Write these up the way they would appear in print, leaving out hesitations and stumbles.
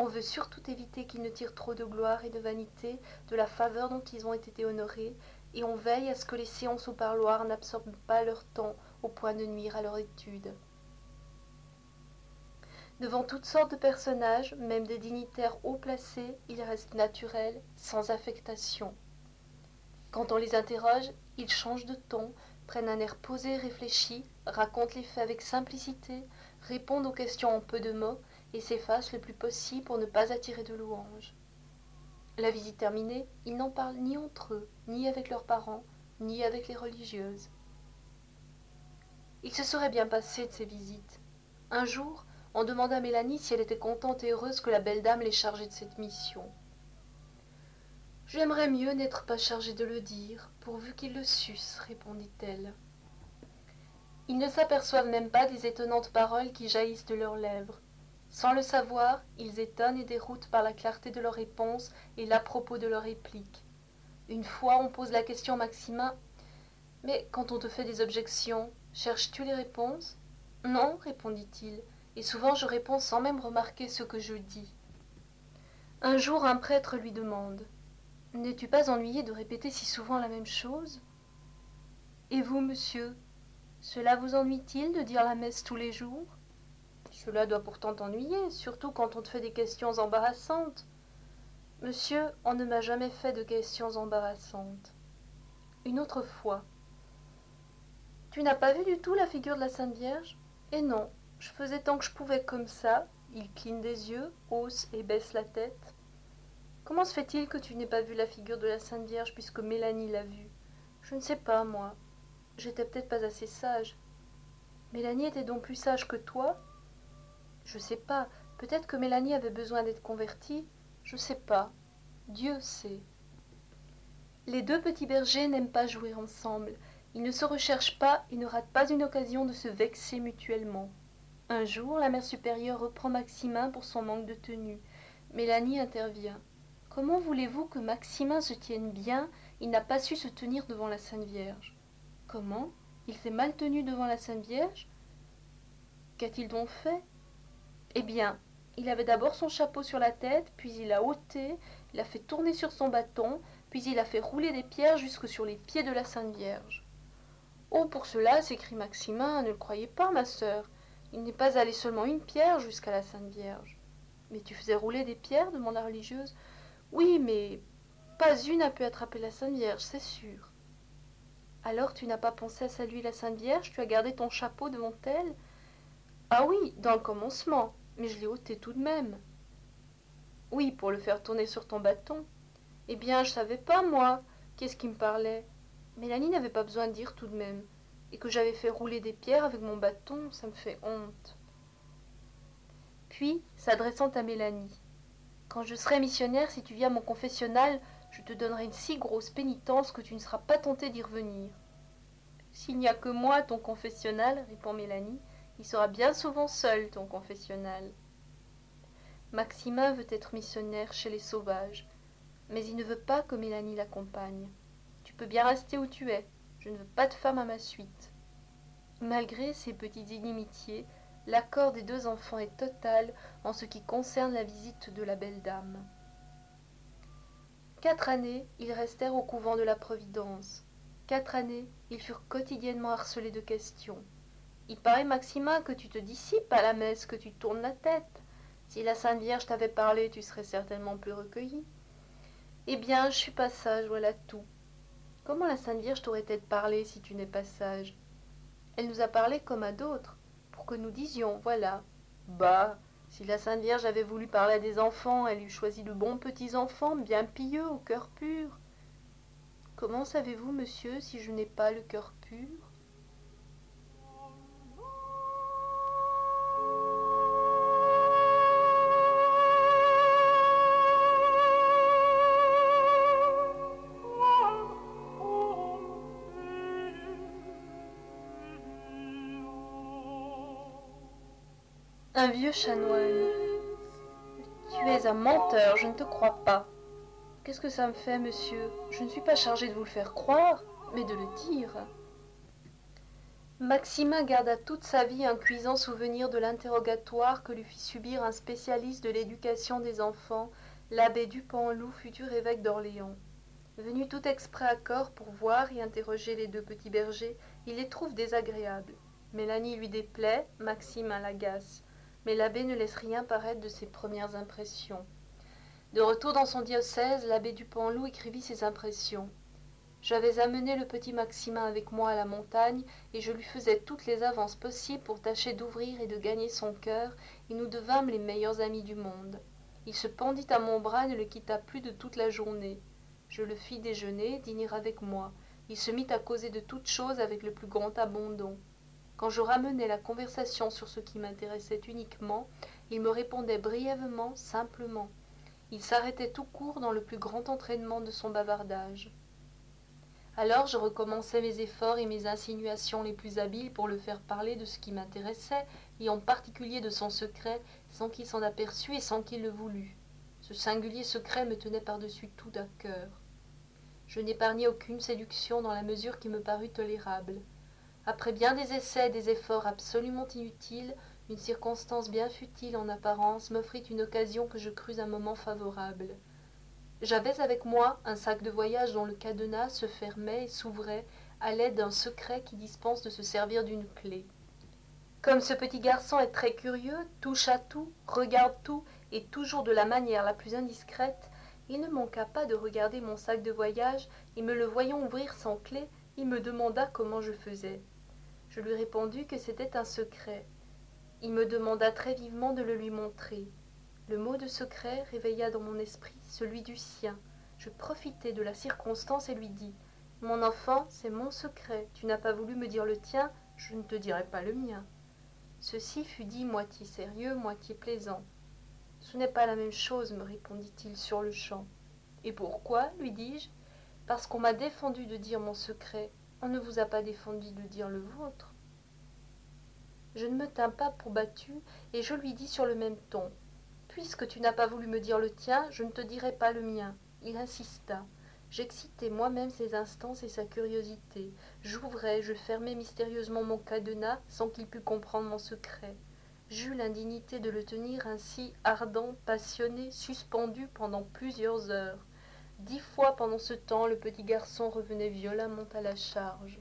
On veut surtout éviter qu'ils ne tirent trop de gloire et de vanité de la faveur dont ils ont été honorés, et on veille à ce que les séances au parloir n'absorbent pas leur temps au point de nuire à leur étude. Devant toutes sortes de personnages, même des dignitaires haut placés, ils restent naturels, sans affectation. Quand on les interroge, ils changent de ton, prennent un air posé et réfléchi, racontent les faits avec simplicité, répondent aux questions en peu de mots et s'effacent le plus possible pour ne pas attirer de louanges. La visite terminée, ils n'en parlent ni entre eux, ni avec leurs parents, ni avec les religieuses. Il se serait bien passé de ces visites. Un jour, on demanda à Mélanie si elle était contente et heureuse que la belle dame l'ait chargée de cette mission. « J'aimerais mieux n'être pas chargée de le dire, pourvu qu'ils le sussent, répondit-elle. Ils ne s'aperçoivent même pas des étonnantes paroles qui jaillissent de leurs lèvres. Sans le savoir, ils étonnent et déroutent par la clarté de leurs réponses et l'à-propos de leurs répliques. Une fois, on pose la question à Maximin. « Mais quand on te fait des objections, cherches-tu les réponses ?»« Non, répondit-il, et souvent je réponds sans même remarquer ce que je dis. » Un jour, un prêtre lui demande. « N'es-tu pas ennuyé de répéter si souvent la même chose ?»« Et vous, monsieur, cela vous ennuie-t-il de dire la messe tous les jours ?»« Cela doit pourtant t'ennuyer, surtout quand on te fait des questions embarrassantes. »« Monsieur, on ne m'a jamais fait de questions embarrassantes. » Une autre fois. « Tu n'as pas vu du tout la figure de la Sainte Vierge ?»« Et non, je faisais tant que je pouvais comme ça. » Il cligne des yeux, hausse et baisse la tête. « Comment se fait-il que tu n'aies pas vu la figure de la Sainte Vierge puisque Mélanie l'a vue ? Je ne sais pas, moi. J'étais peut-être pas assez sage. » « Mélanie était donc plus sage que toi ? » ?»« Je sais pas. Peut-être que Mélanie avait besoin d'être convertie. Je sais pas. Dieu sait. » Les deux petits bergers n'aiment pas jouer ensemble. Ils ne se recherchent pas et ne ratent pas une occasion de se vexer mutuellement. Un jour, la mère supérieure reprend Maximin pour son manque de tenue. Mélanie intervient. « Comment voulez-vous que Maximin se tienne bien ? Il n'a pas su se tenir devant la Sainte Vierge. »« Comment ? Il s'est mal tenu devant la Sainte Vierge ? Qu'a-t-il donc fait ? Eh bien, il avait d'abord son chapeau sur la tête, puis il l'a ôté, il l'a fait tourner sur son bâton, puis il a fait rouler des pierres jusque sur les pieds de la Sainte Vierge. »« Oh, pour cela, s'écrie Maximin, ne le croyez pas, ma sœur. Il n'est pas allé seulement une pierre jusqu'à la Sainte Vierge. »« Mais tu faisais rouler des pierres ? Demanda la religieuse. »« Oui, mais pas une n'a pu attraper la Sainte Vierge, c'est sûr. »« Alors tu n'as pas pensé à saluer la Sainte Vierge, tu as gardé ton chapeau devant elle ? » ?»« Ah oui, dans le commencement, mais je l'ai ôté tout de même. »« Oui, pour le faire tourner sur ton bâton. »« Eh bien, je savais pas, moi. Qu'est-ce qui me parlait ? Mélanie n'avait pas besoin de dire tout de même. Et que j'avais fait rouler des pierres avec mon bâton, ça me fait honte. » Puis, s'adressant à Mélanie. « Quand je serai missionnaire, si tu viens à mon confessionnal, je te donnerai une si grosse pénitence que tu ne seras pas tentée d'y revenir. »« S'il n'y a que moi à ton confessionnal, répond Mélanie, il sera bien souvent seul, ton confessionnal. » Maximin veut être missionnaire chez les sauvages, mais il ne veut pas que Mélanie l'accompagne. « Tu peux bien rester où tu es, je ne veux pas de femme à ma suite. » Malgré ces petites inimitiés, l'accord des deux enfants est total en ce qui concerne la visite de la belle dame. 4 années, ils restèrent au couvent de la Providence. 4 années, ils furent quotidiennement harcelés de questions. « Il paraît, Maximin, que tu te dissipes à la messe, que tu tournes la tête. Si la Sainte Vierge t'avait parlé, tu serais certainement plus recueilli. »« Eh bien, je suis pas sage, voilà tout. »« Comment la Sainte Vierge t'aurait-elle parlé si tu n'es pas sage ? » ?»« Elle nous a parlé comme à d'autres, pour que nous disions, voilà. »« Bah, si la Sainte Vierge avait voulu parler à des enfants, elle eût choisi de bons petits enfants, bien pieux, au cœur pur. »« Comment savez-vous, monsieur, si je n'ai pas le cœur pur ? » Un vieux chanoine. « Tu es un menteur, je ne te crois pas. »« Qu'est-ce que ça me fait, monsieur ? Je ne suis pas chargé de vous le faire croire, mais de le dire. » Maximin garda toute sa vie un cuisant souvenir de l'interrogatoire que lui fit subir un spécialiste de l'éducation des enfants, l'abbé Dupanloup, futur évêque d'Orléans. Venu tout exprès à Corps pour voir et interroger les deux petits bergers, il les trouve désagréables. Mélanie lui déplaît, Maximin l'agace, mais l'abbé ne laisse rien paraître de ses premières impressions. De retour dans son diocèse, l'abbé Dupanloup écrivit ses impressions. J'avais amené le petit Maximin avec moi à la montagne, et je lui faisais toutes les avances possibles pour tâcher d'ouvrir et de gagner son cœur, et nous devînmes les meilleurs amis du monde. Il se pendit à mon bras et ne le quitta plus de toute la journée. Je le fis déjeuner, dîner avec moi. Il se mit à causer de toutes choses avec le plus grand abandon. Quand je ramenais la conversation sur ce qui m'intéressait uniquement, il me répondait brièvement, simplement. Il s'arrêtait tout court dans le plus grand entraînement de son bavardage. Alors je recommençai mes efforts et mes insinuations les plus habiles pour le faire parler de ce qui m'intéressait, et en particulier de son secret, sans qu'il s'en aperçût et sans qu'il le voulût. Ce singulier secret me tenait par-dessus tout à cœur. Je n'épargnai aucune séduction dans la mesure qui me parut tolérable. Après bien des essais et des efforts absolument inutiles, une circonstance bien futile en apparence m'offrit une occasion que je crus un moment favorable. J'avais avec moi un sac de voyage dont le cadenas se fermait et s'ouvrait à l'aide d'un secret qui dispense de se servir d'une clé. Comme ce petit garçon est très curieux, touche à tout, regarde tout, et toujours de la manière la plus indiscrète, il ne manqua pas de regarder mon sac de voyage, et me le voyant ouvrir sans clé, il me demanda comment je faisais. Je lui répondis que c'était un secret. Il me demanda très vivement de le lui montrer. Le mot de secret réveilla dans mon esprit celui du sien. Je profitai de la circonstance et lui dis « Mon enfant, c'est mon secret. Tu n'as pas voulu me dire le tien, je ne te dirai pas le mien. » Ceci fut dit moitié sérieux, moitié plaisant. « Ce n'est pas la même chose, me répondit-il sur-le-champ. Et pourquoi, lui dis-je. Parce qu'on m'a défendu de dire mon secret. On ne vous a pas défendu de dire le vôtre. Je ne me tins pas pour battu, et je lui dis sur le même ton. Puisque tu n'as pas voulu me dire le tien, je ne te dirai pas le mien. Il insista. J'excitai moi-même ses instances et sa curiosité. J'ouvrais, je fermais mystérieusement mon cadenas sans qu'il pût comprendre mon secret. J'eus l'indignité de le tenir ainsi ardent, passionné, suspendu pendant plusieurs heures. 10 fois pendant ce temps, le petit garçon revenait violemment à la charge.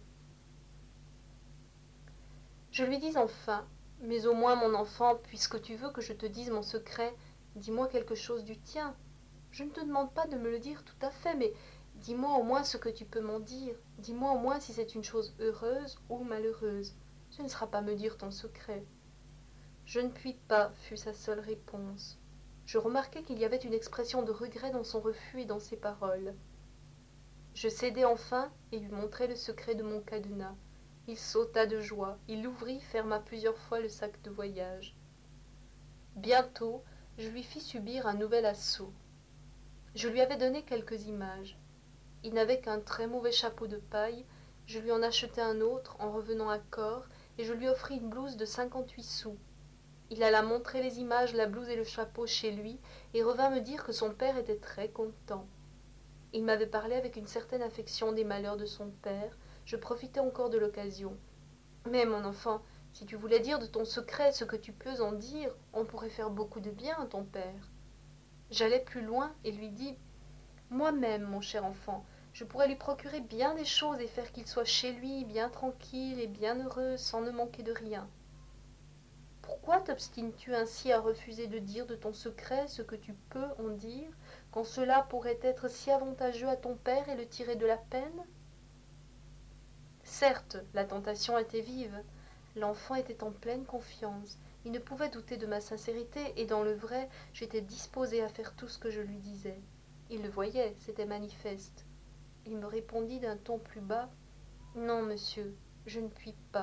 Je lui dis enfin, mais au moins mon enfant, puisque tu veux que je te dise mon secret, dis-moi quelque chose du tien. Je ne te demande pas de me le dire tout à fait, mais dis-moi au moins ce que tu peux m'en dire. Dis-moi au moins si c'est une chose heureuse ou malheureuse. Ce ne sera pas me dire ton secret. Je ne puis pas, fut sa seule réponse. Je remarquai qu'il y avait une expression de regret dans son refus et dans ses paroles. Je cédai enfin et lui montrai le secret de mon cadenas. Il sauta de joie, il l'ouvrit, ferma plusieurs fois le sac de voyage. Bientôt, je lui fis subir un nouvel assaut. Je lui avais donné quelques images. Il n'avait qu'un très mauvais chapeau de paille, je lui en achetai un autre en revenant à Corps, et je lui offris une blouse de 58 sous. Il alla montrer les images, la blouse et le chapeau chez lui, et revint me dire que son père était très content. Il m'avait parlé avec une certaine affection des malheurs de son père. Je profitai encore de l'occasion. Mais mon enfant, si tu voulais dire de ton secret ce que tu peux en dire, on pourrait faire beaucoup de bien à ton père. J'allai plus loin et lui dis « Moi-même, mon cher enfant, je pourrais lui procurer bien des choses et faire qu'il soit chez lui, bien tranquille et bien heureux, sans ne manquer de rien. Pourquoi t'obstines-tu ainsi à refuser de dire de ton secret ce que tu peux en dire, quand cela pourrait être si avantageux à ton père et le tirer de la peine ?» Certes, la tentation était vive. L'enfant était en pleine confiance. Il ne pouvait douter de ma sincérité, et dans le vrai, j'étais disposée à faire tout ce que je lui disais. Il le voyait, c'était manifeste. Il me répondit d'un ton plus bas « Non, monsieur, je ne puis pas. »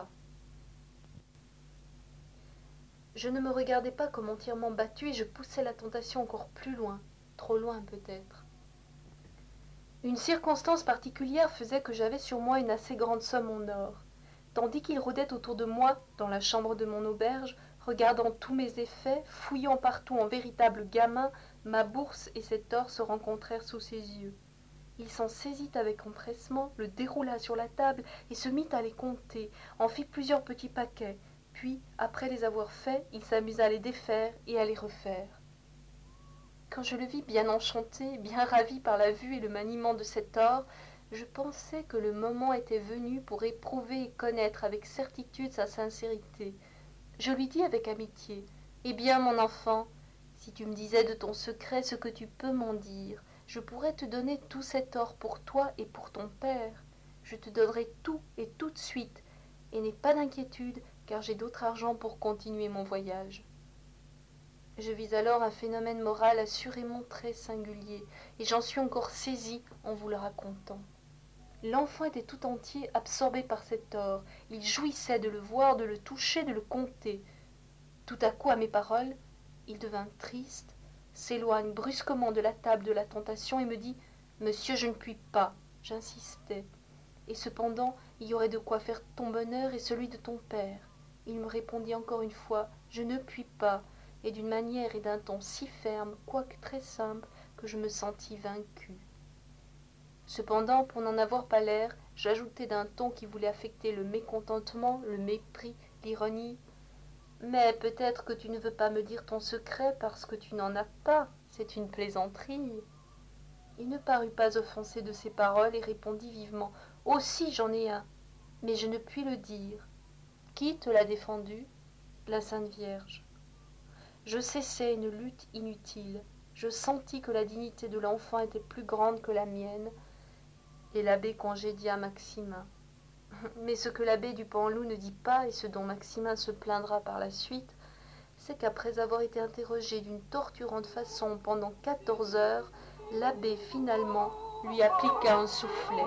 Je ne me regardais pas comme entièrement battue, et je poussais la tentation encore plus loin, trop loin peut-être. Une circonstance particulière faisait que j'avais sur moi une assez grande somme en or. Tandis qu'il rôdait autour de moi, dans la chambre de mon auberge, regardant tous mes effets, fouillant partout en véritable gamin, ma bourse et cet or se rencontrèrent sous ses yeux. Il s'en saisit avec empressement, le déroula sur la table et se mit à les compter, en fit plusieurs petits paquets, puis, après les avoir faits, il s'amusa à les défaire et à les refaire. Quand je le vis bien enchanté, bien ravi par la vue et le maniement de cet or, je pensai que le moment était venu pour éprouver et connaître avec certitude sa sincérité. Je lui dis avec amitié, « Eh bien, mon enfant, si tu me disais de ton secret ce que tu peux m'en dire, je pourrais te donner tout cet or pour toi et pour ton père. Je te donnerai tout et tout de suite, et n'aie pas d'inquiétude, car j'ai d'autre argent pour continuer mon voyage. » Je vis alors un phénomène moral assurément très singulier, et j'en suis encore saisie en vous le racontant. L'enfant était tout entier absorbé par cet or, il jouissait de le voir, de le toucher, de le compter. Tout à coup, à mes paroles, il devint triste, s'éloigne brusquement de la table de la tentation et me dit « Monsieur, je ne puis pas. » J'insistais. « Et cependant, il y aurait de quoi faire ton bonheur et celui de ton père. » Il me répondit encore une fois « Je ne puis pas. » et d'une manière et d'un ton si ferme, quoique très simple, que je me sentis vaincue. Cependant, pour n'en avoir pas l'air, j'ajoutai d'un ton qui voulait affecter le mécontentement, le mépris, l'ironie. « Mais peut-être que tu ne veux pas me dire ton secret parce que tu n'en as pas, c'est une plaisanterie. » Il ne parut pas offensé de ces paroles et répondit vivement « Oh si, j'en ai un, mais je ne puis le dire. » « Qui te l'a défendu ? » La Sainte Vierge. Je cessai une lutte inutile. Je sentis que la dignité de l'enfant était plus grande que la mienne, et l'abbé congédia Maximin. Mais ce que l'abbé du Panloup ne dit pas, et ce dont Maximin se plaindra par la suite, c'est qu'après avoir été interrogé d'une torturante façon pendant 14 heures, l'abbé finalement lui appliqua un soufflet.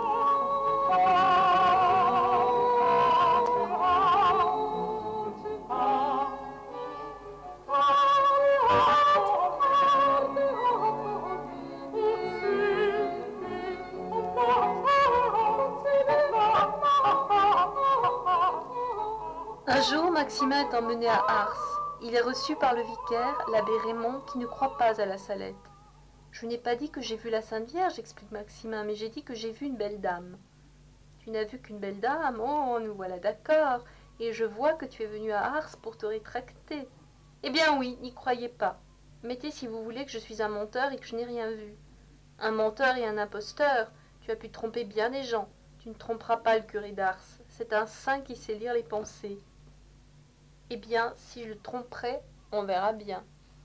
Un jour, Maximin est emmené à Ars. Il est reçu par le vicaire, l'abbé Raymond, qui ne croit pas à la Salette. « Je n'ai pas dit que j'ai vu la Sainte Vierge, explique Maximin, mais j'ai dit que j'ai vu une belle dame. »« Tu n'as vu qu'une belle dame ? Oh, nous voilà d'accord. Et je vois que tu es venu à Ars pour te rétracter. »« Eh bien oui, n'y croyez pas. Mettez si vous voulez que je suis un menteur et que je n'ai rien vu. Un menteur et un imposteur, tu as pu tromper bien des gens. Tu ne tromperas pas le curé d'Ars. C'est un saint qui sait lire les pensées. » Eh bien, si je le tromperai, on verra bien.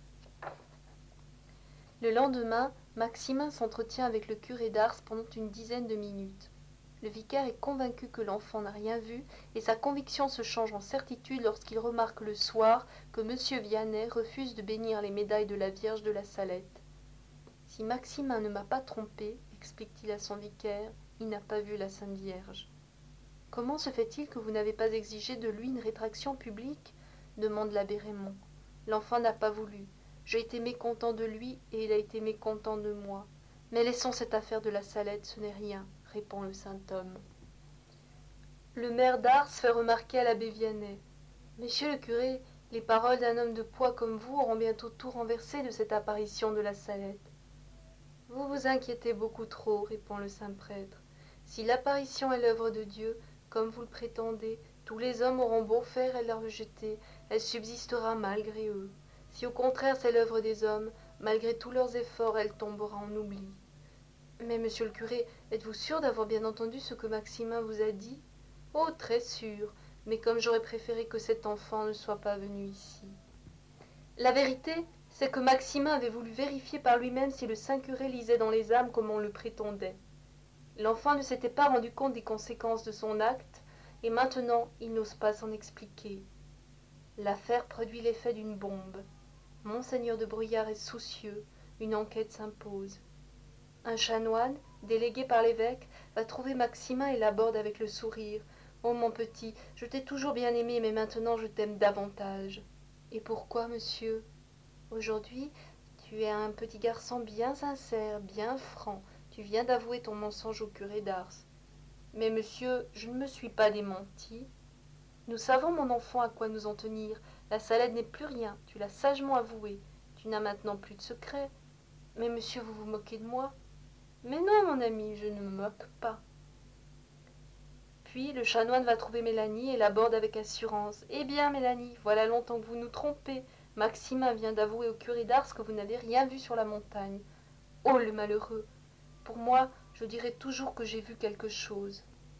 Le lendemain, Maximin s'entretient avec le curé d'Ars pendant une dizaine de minutes. Le vicaire est convaincu que l'enfant n'a rien vu, et sa conviction se change en certitude lorsqu'il remarque le soir que M. Vianney refuse de bénir les médailles de la Vierge de la Salette. « Si Maximin ne m'a pas trompé, explique-t-il à son vicaire, il n'a pas vu la Sainte Vierge. »« Comment se fait-il que vous n'avez pas exigé de lui une rétraction publique ?» demande l'abbé Raymond. « L'enfant n'a pas voulu. J'ai été mécontent de lui et il a été mécontent de moi. Mais laissons cette affaire de la Salette, ce n'est rien, répond le saint homme. » Le maire d'Ars fait remarquer à l'abbé Vianney. « Monsieur le curé, les paroles d'un homme de poids comme vous auront bientôt tout renversé de cette apparition de la Salette. »« Vous vous inquiétez beaucoup trop, répond le saint prêtre. Si l'apparition est l'œuvre de Dieu, comme vous le prétendez, tous les hommes auront beau faire et la rejeter, elle subsistera malgré eux. Si au contraire c'est l'œuvre des hommes, malgré tous leurs efforts, elle tombera en oubli. Mais monsieur le curé, êtes-vous sûr d'avoir bien entendu ce que Maximin vous a dit ? Oh, très sûr, mais comme j'aurais préféré que cet enfant ne soit pas venu ici. La vérité, c'est que Maximin avait voulu vérifier par lui-même si le saint curé lisait dans les âmes comme on le prétendait. L'enfant ne s'était pas rendu compte des conséquences de son acte, et maintenant il n'ose pas s'en expliquer. L'affaire produit l'effet d'une bombe. Monseigneur de Bruyères est soucieux, une enquête s'impose. Un chanoine, délégué par l'évêque, va trouver Maximin et l'aborde avec le sourire. « Oh mon petit, je t'ai toujours bien aimé, mais maintenant je t'aime davantage. »« Et pourquoi, monsieur ? Aujourd'hui, tu es un petit garçon bien sincère, bien franc. Tu viens d'avouer ton mensonge au curé d'Ars. » « Mais monsieur, je ne me suis pas démenti. Nous savons, mon enfant, à quoi nous en tenir. La Salette n'est plus rien, tu l'as sagement avoué. Tu n'as maintenant plus de secret. Mais monsieur, vous vous moquez de moi. Mais non, mon ami, je ne me moque pas. Puis le chanoine va trouver Mélanie et l'aborde avec assurance. Eh bien, Mélanie, voilà longtemps que vous nous trompez. Maximin vient d'avouer au curé d'Ars que vous n'avez rien vu sur la montagne. Oh, le malheureux! Pour moi, je dirai toujours que j'ai vu quelque chose.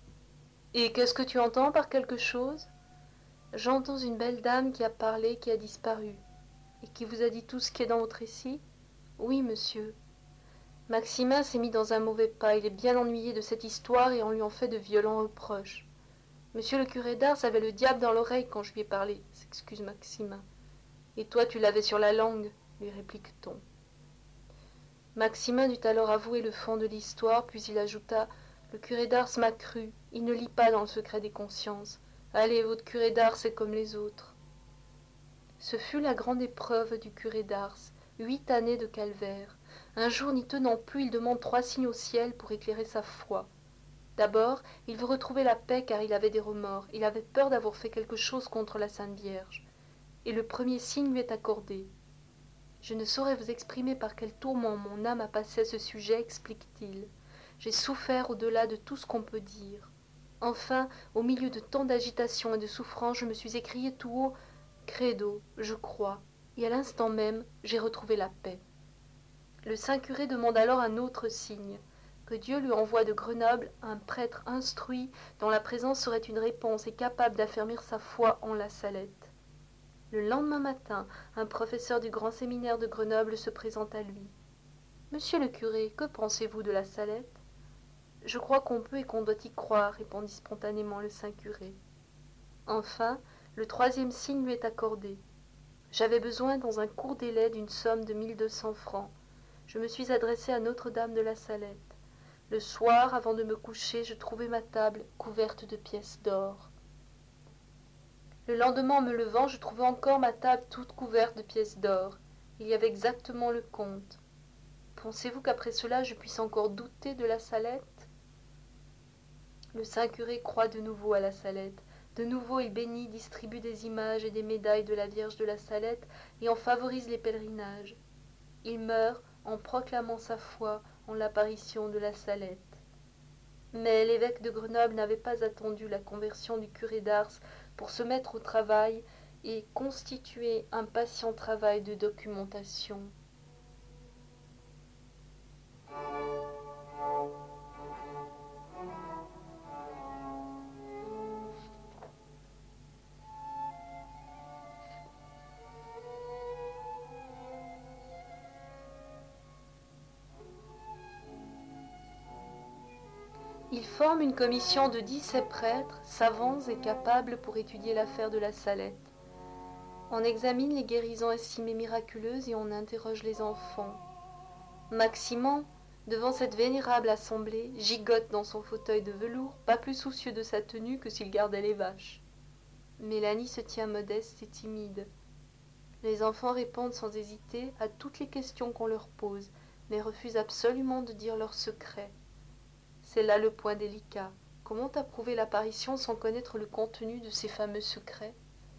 Et qu'est-ce que tu entends par quelque chose? J'entends une belle dame qui a parlé, qui a disparu. Et qui vous a dit tout ce qui est dans votre récit? Oui, monsieur. Maximin s'est mis dans un mauvais pas, il est bien ennuyé de cette histoire et on lui en fait de violents reproches. Monsieur le curé d'Ars avait le diable dans l'oreille quand je lui ai parlé, s'excuse Maximin. Et toi tu l'avais sur la langue, lui réplique-t-on. Maximin dut alors avouer le fond de l'histoire, puis il ajouta: Le curé d'Ars m'a cru, il ne lit pas dans le secret des consciences. Allez, votre curé d'Ars est comme les autres. Ce fut la grande épreuve du curé d'Ars, 8 années de calvaire. Un jour n'y tenant plus, il demande 3 signes au ciel pour éclairer sa foi. D'abord, il veut retrouver la paix car il avait des remords, il avait peur d'avoir fait quelque chose contre la Sainte Vierge. Et le premier signe lui est accordé. Je ne saurais vous exprimer par quel tourment mon âme a passé à ce sujet, explique-t-il. J'ai souffert au-delà de tout ce qu'on peut dire. Enfin, au milieu de tant d'agitation et de souffrance, je me suis écrié tout haut: Credo, je crois. Et à l'instant même, j'ai retrouvé la paix. Le saint curé demande alors un autre signe, que Dieu lui envoie de Grenoble un prêtre instruit dont la présence serait une réponse et capable d'affermir sa foi en la Salette. Le lendemain matin, un professeur du grand séminaire de Grenoble se présente à lui. Monsieur le curé, que pensez-vous de la Salette? Je crois qu'on peut et qu'on doit y croire, répondit spontanément le saint curé. Enfin, le troisième signe lui est accordé. J'avais besoin dans un court délai d'une somme de 1200 francs. Je me suis adressé à Notre-Dame de la Salette. Le soir, avant de me coucher, je trouvai ma table couverte de pièces d'or. Le lendemain, en me levant, je trouvai encore ma table toute couverte de pièces d'or. Il y avait exactement le compte. Pensez-vous qu'après cela, je puisse encore douter de la Salette? Le saint curé croit de nouveau à la Salette. De nouveau, il bénit, distribue des images et des médailles de la Vierge de la Salette et en favorise les pèlerinages. Il meurt en proclamant sa foi en l'apparition de la Salette. Mais l'évêque de Grenoble n'avait pas attendu la conversion du curé d'Ars pour se mettre au travail et constituer un patient travail de documentation. Il forme une commission de 17 prêtres, savants et capables pour étudier l'affaire de la Salette. On examine les guérisons estimées miraculeuses et on interroge les enfants. Maximin, devant cette vénérable assemblée, gigote dans son fauteuil de velours, pas plus soucieux de sa tenue que s'il gardait les vaches. Mélanie se tient modeste et timide. Les enfants répondent sans hésiter à toutes les questions qu'on leur pose, mais refusent absolument de dire leurs secrets. C'est là le point délicat. Comment approuver l'apparition sans connaître le contenu de ces fameux secrets?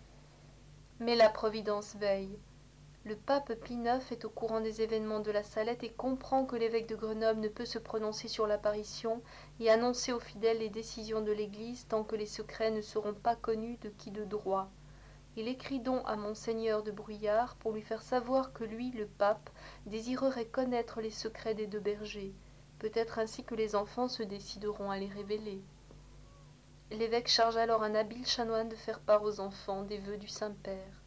Mais la Providence veille. Le pape Pie IX est au courant des événements de la Salette et comprend que l'évêque de Grenoble ne peut se prononcer sur l'apparition et annoncer aux fidèles les décisions de l'Église tant que les secrets ne seront pas connus de qui de droit. Il écrit donc à Monseigneur de Bruyères pour lui faire savoir que lui, le pape, désirerait connaître les secrets des 2 bergers, peut-être ainsi que les enfants se décideront à les révéler. L'évêque charge alors un habile chanoine de faire part aux enfants des vœux du Saint-Père.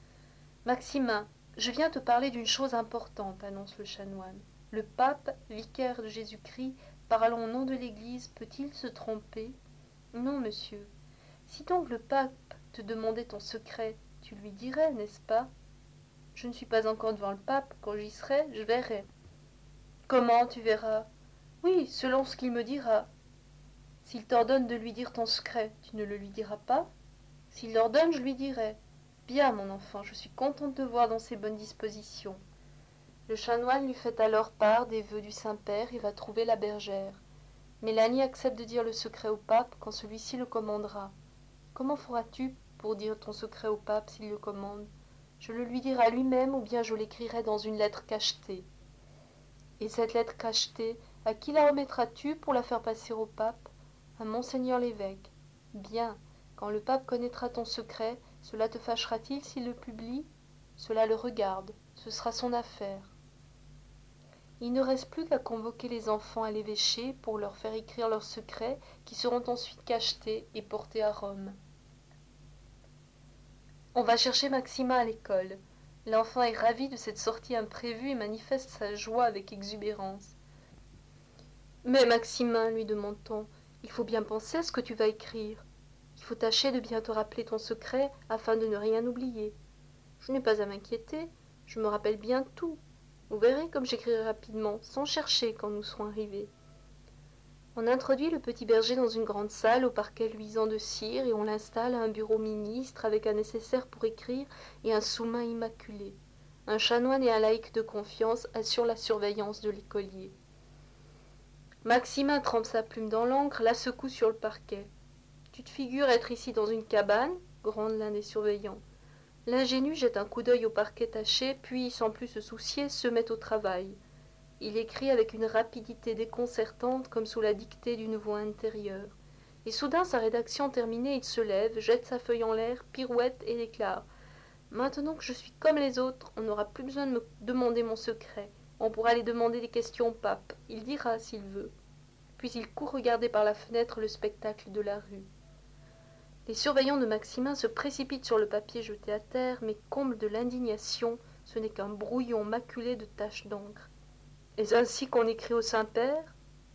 Maximin, je viens te parler d'une chose importante, annonce le chanoine. Le pape, vicaire de Jésus-Christ, parlant au nom de l'Église, peut-il se tromper? Non, monsieur. Si donc le pape te demandait ton secret, tu lui dirais, n'est-ce pas? Je ne suis pas encore devant le pape, quand j'y serai, je verrai. Comment tu verras? Oui, selon ce qu'il me dira. S'il t'ordonne de lui dire ton secret, tu ne le lui diras pas? S'il l'ordonne, je lui dirai. Bien, mon enfant, je suis contente de te voir dans ces bonnes dispositions. Le chanoine lui fait alors part des vœux du Saint-Père et va trouver la bergère. Mélanie accepte de dire le secret au pape quand celui-ci le commandera. Comment feras-tu pour dire ton secret au pape s'il le commande? Je le lui dirai à lui-même ou bien je l'écrirai dans une lettre cachetée. Et cette lettre cachetée, À qui la remettras-tu pour la faire passer au pape? À monseigneur l'évêque. Bien, quand le pape connaîtra ton secret, cela te fâchera-t-il s'il le publie? Cela le regarde, ce sera son affaire. Il ne reste plus qu'à convoquer les enfants à l'évêché pour leur faire écrire leurs secrets qui seront ensuite cachetés et portés à Rome. On va chercher Maxima à l'école. L'enfant est ravi de cette sortie imprévue et manifeste sa joie avec exubérance. Mais Maximin, lui demande-t-on, il faut bien penser à ce que tu vas écrire. Il faut tâcher de bien te rappeler ton secret afin de ne rien oublier. Je n'ai pas à m'inquiéter, je me rappelle bien tout. Vous verrez comme j'écrirai rapidement, sans chercher quand nous serons arrivés. On introduit le petit berger dans une grande salle au parquet luisant de cire et on l'installe à un bureau ministre avec un nécessaire pour écrire et un sous-main immaculé. Un chanoine et un laïc de confiance assurent la surveillance de l'écolier. Maximin trempe sa plume dans l'encre, la secoue sur le parquet. « Tu te figures être ici dans une cabane ?» gronde l'un des surveillants. L'ingénu jette un coup d'œil au parquet taché, puis, sans plus se soucier, se met au travail. Il écrit avec une rapidité déconcertante comme sous la dictée d'une voix intérieure. Et soudain, sa rédaction terminée, il se lève, jette sa feuille en l'air, pirouette et déclare « Maintenant que je suis comme les autres, on n'aura plus besoin de me demander mon secret. On pourra aller demander des questions au pape. Il dira s'il veut. » Puis il court regarder par la fenêtre le spectacle de la rue. Les surveillants de Maximin se précipitent sur le papier jeté à terre, mais comble de l'indignation, ce n'est qu'un brouillon maculé de taches d'encre. Est-ce ainsi qu'on écrit au Saint-Père?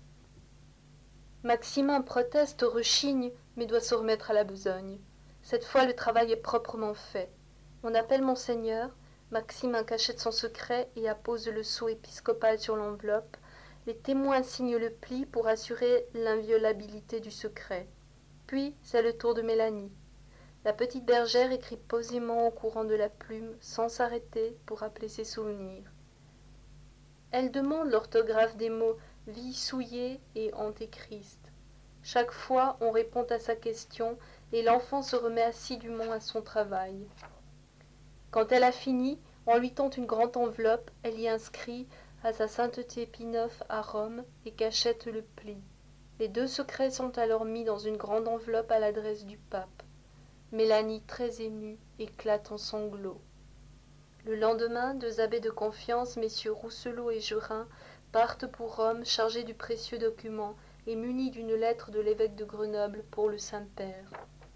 Maximin proteste, rechigne, mais doit se remettre à la besogne. Cette fois, le travail est proprement fait. On appelle Monseigneur, Maximin cachette son secret et appose le sceau épiscopal sur l'enveloppe. Les témoins signent le pli pour assurer l'inviolabilité du secret. Puis, c'est le tour de Mélanie. La petite bergère écrit posément au courant de la plume, sans s'arrêter, pour rappeler ses souvenirs. Elle demande l'orthographe des mots « vie souillée » et « antéchrist ». Chaque fois, on répond à sa question et l'enfant se remet assidûment à son travail. Quand elle a fini, on lui tend une grande enveloppe, elle y inscrit « à sa sainteté Pie IX à Rome » et cachette le pli. Les deux secrets sont alors mis dans une grande enveloppe à l'adresse du pape. Mélanie, très émue, éclate en sanglots. Le lendemain, deux abbés de confiance, messieurs Rousselot et Gerin, partent pour Rome chargés du précieux document et munis d'une lettre de l'évêque de Grenoble pour le Saint-Père.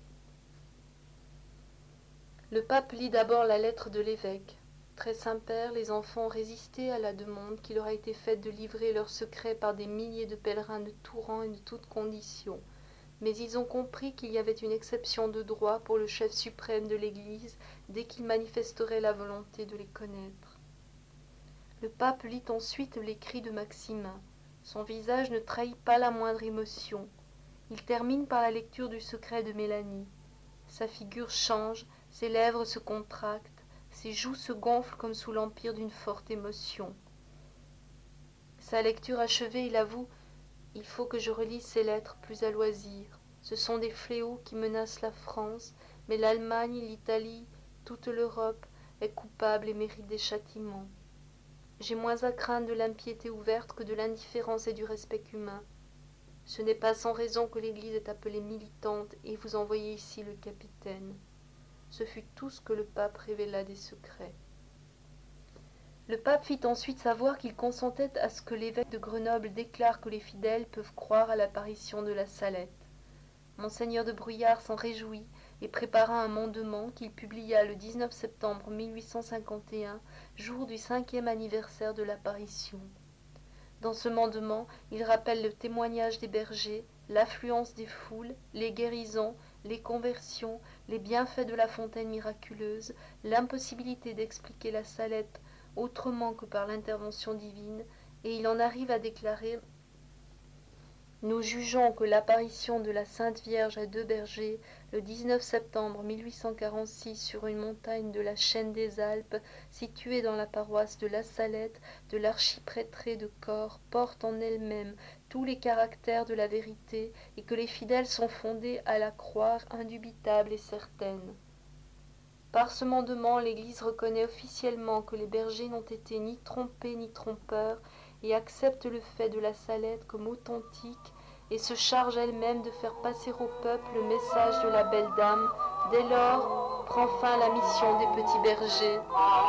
Le pape lit d'abord la lettre de l'évêque. Très Saint-Père, les enfants ont résisté à la demande qui leur a été faite de livrer leurs secrets par des milliers de pèlerins de tout rang et de toutes conditions. Mais ils ont compris qu'il y avait une exception de droit pour le chef suprême de l'Église dès qu'il manifesterait la volonté de les connaître. Le pape lit ensuite l'écrit de Maximin. Son visage ne trahit pas la moindre émotion. Il termine par la lecture du secret de Mélanie. Sa figure change, ses lèvres se contractent, ses joues se gonflent comme sous l'empire d'une forte émotion. Sa lecture achevée, il avoue « Il faut que je relise ces lettres plus à loisir. Ce sont des fléaux qui menacent la France, mais l'Allemagne, l'Italie, toute l'Europe est coupable et mérite des châtiments. J'ai moins à craindre de l'impiété ouverte que de l'indifférence et du respect humain. Ce n'est pas sans raison que l'Église est appelée militante et vous envoyez ici le capitaine. » Ce fut tout ce que le pape révéla des secrets. Le pape fit ensuite savoir qu'il consentait à ce que l'évêque de Grenoble déclare que les fidèles peuvent croire à l'apparition de la Salette. Monseigneur de Bruyères s'en réjouit et prépara un mandement qu'il publia le 19 septembre 1851, jour du 5e anniversaire de l'apparition. Dans ce mandement, il rappelle le témoignage des bergers, l'affluence des foules, les guérisons, les conversions, les bienfaits de la fontaine miraculeuse, l'impossibilité d'expliquer la Salette autrement que par l'intervention divine, et il en arrive à déclarer « Nous jugeons que l'apparition de la Sainte Vierge à deux bergers, le 19 septembre 1846 sur une montagne de la chaîne des Alpes, située dans la paroisse de La Salette, de l'archiprêtré de Corps, porte en elle-même tous les caractères de la vérité, et que les fidèles sont fondés à la croire indubitable et certaine. » Par ce mandement, l'Église reconnaît officiellement que les bergers n'ont été ni trompés ni trompeurs, et accepte le fait de la Salette comme authentique et se charge elle-même de faire passer au peuple le message de la belle dame. Dès lors, prend fin la mission des petits bergers.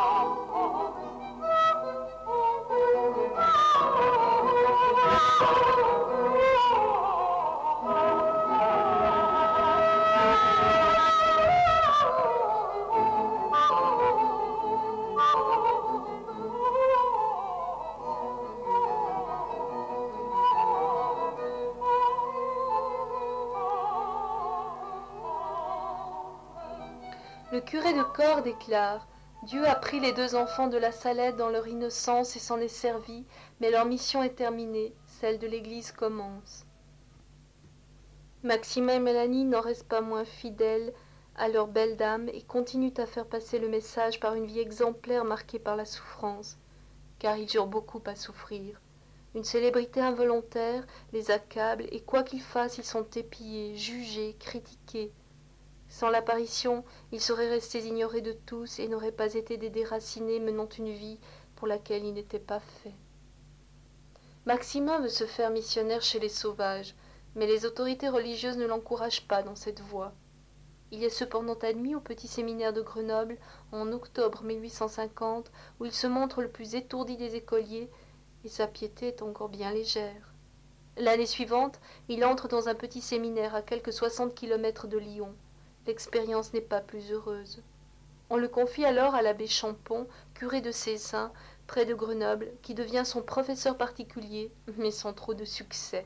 Le curé de Corps déclare: Dieu a pris les deux enfants de la Salette dans leur innocence et s'en est servi, mais leur mission est terminée, celle de l'Église commence. Maximin et Mélanie n'en restent pas moins fidèles à leur belle dame et continuent à faire passer le message par une vie exemplaire marquée par la souffrance, car ils eurent beaucoup à souffrir. Une célébrité involontaire les accable et quoi qu'ils fassent, ils sont épiés, jugés, critiqués. Sans l'apparition, ils seraient restés ignorés de tous et n'auraient pas été des déracinés menant une vie pour laquelle ils n'étaient pas faits. Maximin veut se faire missionnaire chez les sauvages, mais les autorités religieuses ne l'encouragent pas dans cette voie. Il est cependant admis au petit séminaire de Grenoble en octobre 1850, où il se montre le plus étourdi des écoliers, et sa piété est encore bien légère. L'année suivante, il entre dans un petit séminaire à quelques 60 kilomètres de Lyon. L'expérience n'est pas plus heureuse. On le confie alors à l'abbé Champon, curé de Cessin, près de Grenoble, qui devient son professeur particulier, mais sans trop de succès.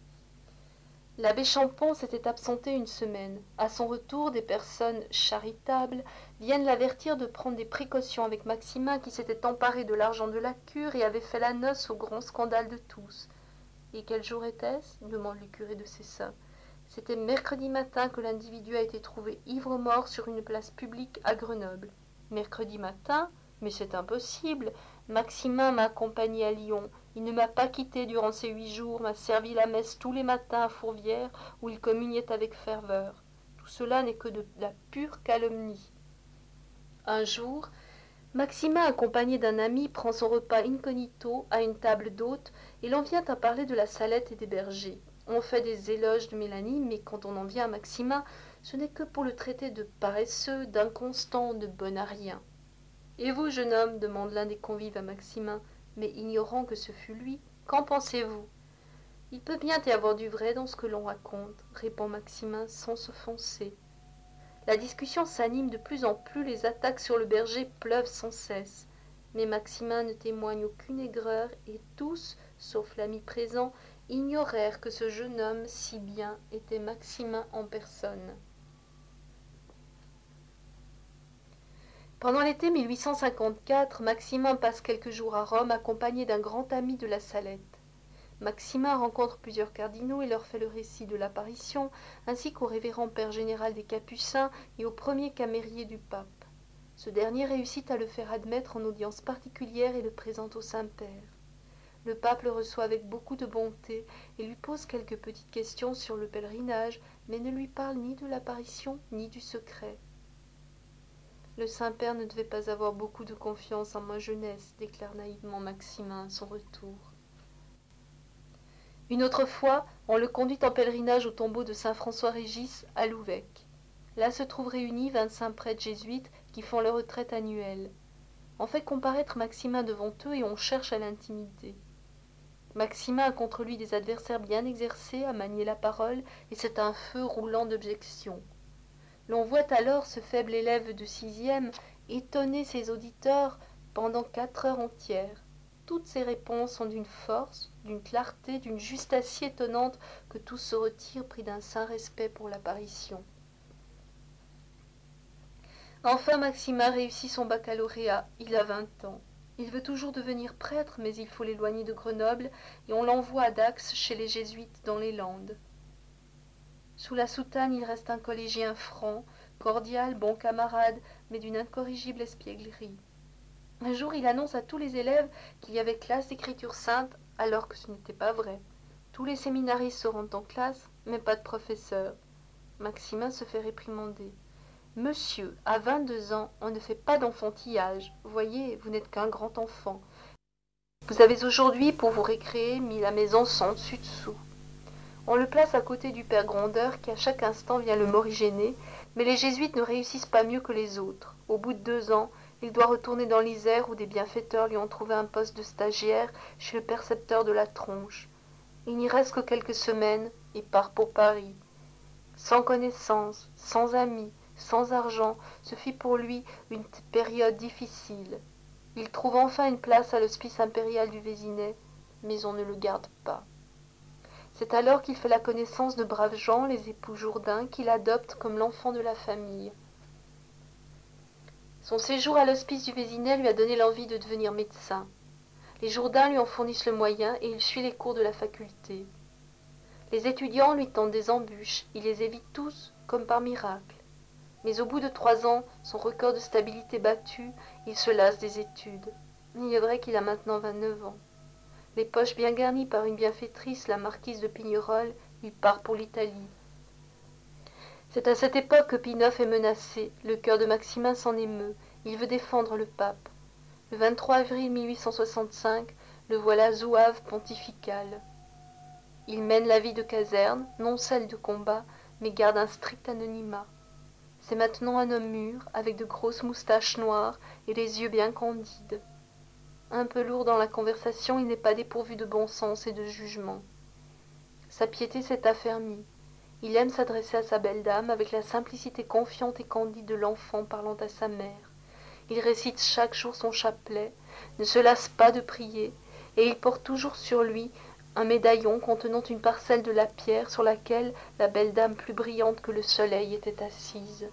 L'abbé Champon s'était absenté une semaine. À son retour, des personnes charitables viennent l'avertir de prendre des précautions avec Maximin qui s'était emparé de l'argent de la cure et avait fait la noce au grand scandale de tous. « Et quel jour était-ce » demande le curé de Cessin. « C'était mercredi matin que l'individu a été trouvé ivre-mort sur une place publique à Grenoble. »« Mercredi matin ? Mais c'est impossible. Maximin m'a accompagné à Lyon. Il ne m'a pas quitté durant ces 8 jours, m'a servi la messe tous les matins à Fourvière, où il communiait avec ferveur. Tout cela n'est que de la pure calomnie. » Un jour, Maximin, accompagné d'un ami, prend son repas incognito à une table d'hôtes, et l'on vient à parler de la Salette et des bergers. On fait des éloges de Mélanie, mais quand on en vient à Maximin, ce n'est que pour le traiter de paresseux, d'inconstant, de bon à rien. « Et vous, jeune homme » demande l'un des convives à Maximin, mais ignorant que ce fût lui, « qu'en pensez-vous » ? « Il peut bien y avoir du vrai dans ce que l'on raconte, » répond Maximin sans s'offenser. La discussion s'anime de plus en plus, les attaques sur le berger pleuvent sans cesse. Mais Maximin ne témoigne aucune aigreur et tous, sauf l'ami présent, ignorèrent que ce jeune homme si bien était Maximin en personne. Pendant l'été 1854, Maximin passe quelques jours à Rome accompagné d'un grand ami de la Salette. Maximin rencontre plusieurs cardinaux et leur fait le récit de l'apparition, ainsi qu'au révérend père général des Capucins et au premier camérier du pape. Ce dernier réussit à le faire admettre en audience particulière et le présente au Saint-Père. Le pape le reçoit avec beaucoup de bonté et lui pose quelques petites questions sur le pèlerinage, mais ne lui parle ni de l'apparition ni du secret. Le Saint-Père ne devait pas avoir beaucoup de confiance en ma jeunesse, déclare naïvement Maximin à son retour. Une autre fois, on le conduit en pèlerinage au tombeau de saint François-Régis à Louvec. Là se trouvent réunis 25 prêtres jésuites qui font leur retraite annuelle. On fait comparaître Maximin devant eux et on cherche à l'intimider. Maximin a contre lui des adversaires bien exercés à manier la parole et c'est un feu roulant d'objections. L'on voit alors ce faible élève de 6e étonner ses auditeurs pendant 4 heures entières. Toutes ces réponses sont d'une force, d'une clarté, d'une justesse si étonnante que tous se retirent pris d'un saint respect pour l'apparition. Enfin, Maximin réussit son baccalauréat. Il a 20 ans. Il veut toujours devenir prêtre, mais il faut l'éloigner de Grenoble et on l'envoie à Dax chez les jésuites dans les Landes. Sous la soutane, il reste un collégien franc, cordial, bon camarade, mais d'une incorrigible espièglerie. Un jour, il annonce à tous les élèves qu'il y avait classe d'écriture sainte, alors que ce n'était pas vrai. Tous les séminaristes se rendent en classe, mais pas de professeur. Maximin se fait réprimander. « Monsieur, à 22 ans, on ne fait pas d'enfantillage. Voyez, vous n'êtes qu'un grand enfant. Que Vous avez aujourd'hui, pour vous récréer, mis la maison sans dessus-dessous. On le place à côté du père Grondeur qui à chaque instant vient le morigéner, mais les jésuites ne réussissent pas mieux que les autres. Au bout de 2 ans, il doit retourner dans l'Isère où des bienfaiteurs lui ont trouvé un poste de stagiaire chez le percepteur de la Tronche. Il n'y reste que quelques semaines et part pour Paris. Sans connaissance, sans amis, sans argent, ce fut pour lui une période difficile. Il trouve enfin une place à l'hospice impérial du Vésinet, mais on ne le garde pas. C'est alors qu'il fait la connaissance de braves gens, les époux Jourdain, qu'il adopte comme l'enfant de la famille. Son séjour à l'hospice du Vésinet lui a donné l'envie de devenir médecin. Les Jourdain lui en fournissent le moyen et il suit les cours de la faculté. Les étudiants lui tentent des embûches, il les évite tous comme par miracle. Mais au bout de 3 ans, son record de stabilité battu, il se lasse des études. Il est vrai qu'il a maintenant 29 ans. Les poches bien garnies par une bienfaitrice, la marquise de Pignerol, il part pour l'Italie. C'est à cette époque que Pie IX est menacé, le cœur de Maximin s'en émeut, il veut défendre le pape. Le 23 avril 1865, le voilà zouave pontifical. Il mène la vie de caserne, non celle de combat, mais garde un strict anonymat. C'est maintenant un homme mûr, avec de grosses moustaches noires et les yeux bien candides. Un peu lourd dans la conversation, il n'est pas dépourvu de bon sens et de jugement. Sa piété s'est affermie. Il aime s'adresser à sa belle dame avec la simplicité confiante et candide de l'enfant parlant à sa mère. Il récite chaque jour son chapelet, ne se lasse pas de prier, et il porte toujours sur lui un médaillon contenant une parcelle de la pierre sur laquelle la belle dame plus brillante que le soleil était assise.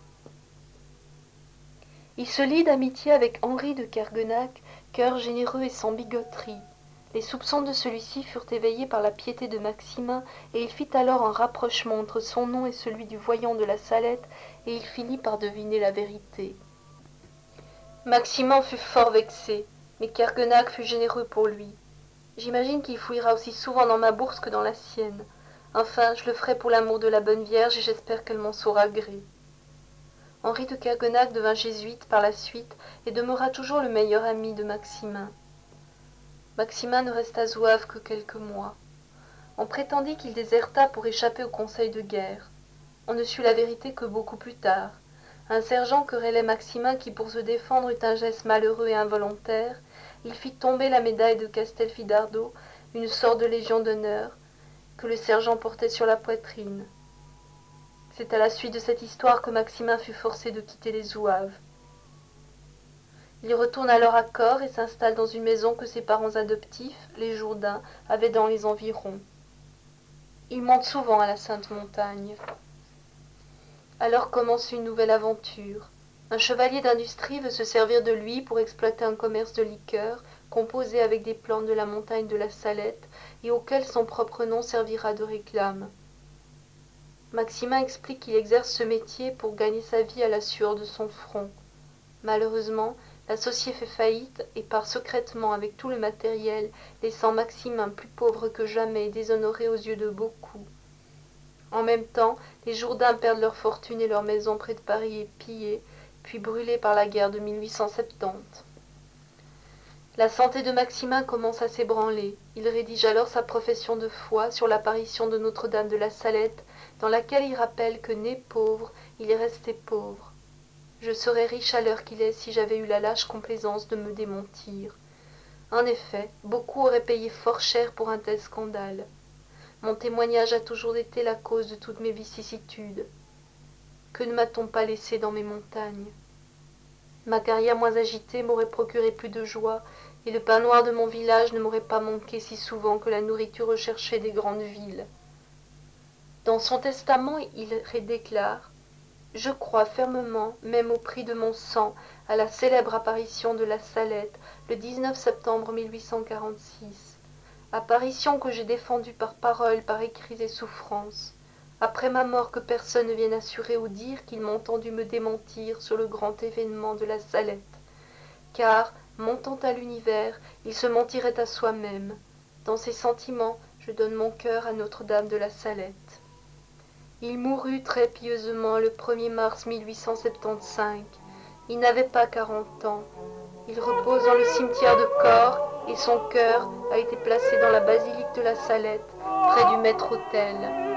Il se lie d'amitié avec Henri de Kerguenac, cœur généreux et sans bigoterie. Les soupçons de celui-ci furent éveillés par la piété de Maximin, et il fit alors un rapprochement entre son nom et celui du voyant de la Salette, et il finit par deviner la vérité. Maximin fut fort vexé, mais Kerguenac fut généreux pour lui. J'imagine qu'il fouillera aussi souvent dans ma bourse que dans la sienne. Enfin, je le ferai pour l'amour de la bonne Vierge, et j'espère qu'elle m'en saura gré. Henri de Kerguenac devint jésuite par la suite et demeura toujours le meilleur ami de Maximin. Maximin ne resta zouave que quelques mois. On prétendit qu'il déserta pour échapper au conseil de guerre. On ne sut la vérité que beaucoup plus tard. Un sergent querellait Maximin qui, pour se défendre, eut un geste malheureux et involontaire. Il fit tomber la médaille de Castelfidardo, une sorte de légion d'honneur, que le sergent portait sur la poitrine. C'est à la suite de cette histoire que Maximin fut forcé de quitter les Zouaves. Il retourne alors à Corps et s'installe dans une maison que ses parents adoptifs, les Jourdain, avaient dans les environs. Il monte souvent à la Sainte Montagne. Alors commence une nouvelle aventure. Un chevalier d'industrie veut se servir de lui pour exploiter un commerce de liqueurs composé avec des plantes de la montagne de la Salette et auquel son propre nom servira de réclame. Maximin explique qu'il exerce ce métier pour gagner sa vie à la sueur de son front. Malheureusement, l'associé fait faillite et part secrètement avec tout le matériel, laissant Maximin plus pauvre que jamais et déshonoré aux yeux de beaucoup. En même temps, les Jourdain perdent leur fortune et leur maison près de Paris est pillée, puis brûlée par la guerre de 1870. La santé de Maximin commence à s'ébranler. Il rédige alors sa profession de foi sur l'apparition de Notre-Dame de la Salette, dans laquelle il rappelle que, né pauvre, il est resté pauvre. Je serais riche à l'heure qu'il est si j'avais eu la lâche complaisance de me démentir. En effet, beaucoup auraient payé fort cher pour un tel scandale. Mon témoignage a toujours été la cause de toutes mes vicissitudes. Que ne m'a-t-on pas laissé dans mes montagnes? Ma carrière moins agitée m'aurait procuré plus de joie, et le pain noir de mon village ne m'aurait pas manqué si souvent que la nourriture recherchée des grandes villes. Dans son testament, il déclare « Je crois fermement, même au prix de mon sang, à la célèbre apparition de la Salette, le 19 septembre 1846. Apparition que j'ai défendue par paroles, par écrits et souffrances. Après ma mort, que personne ne vienne assurer ou dire qu'ils m'ont entendu me démentir sur le grand événement de la Salette. Car, montant à l'univers, il se mentirait à soi-même. Dans ses sentiments, je donne mon cœur à Notre-Dame de la Salette. Il mourut très pieusement le 1er mars 1875. Il n'avait pas 40 ans. Il repose dans le cimetière de Corps et son cœur a été placé dans la basilique de la Salette, près du maître-autel.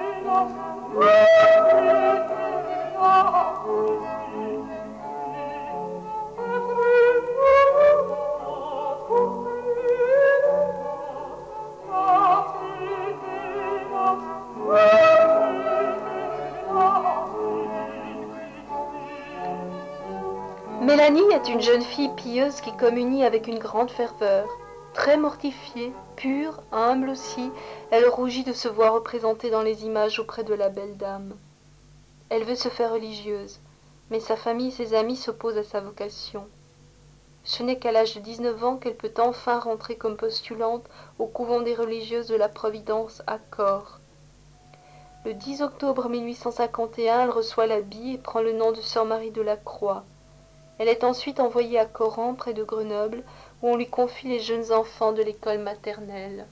Mélanie est une jeune fille pieuse qui communie avec une grande ferveur. Très mortifiée, pure, humble aussi, elle rougit de se voir représentée dans les images auprès de la belle dame. Elle veut se faire religieuse, mais sa famille et ses amis s'opposent à sa vocation. Ce n'est qu'à l'âge de 19 ans qu'elle peut enfin rentrer comme postulante au couvent des religieuses de la Providence à Corps. Le 10 octobre 1851, elle reçoit l'habit et prend le nom de Sœur Marie de la Croix. Elle est ensuite envoyée à Coran, près de Grenoble, où on lui confie les jeunes enfants de l'école maternelle.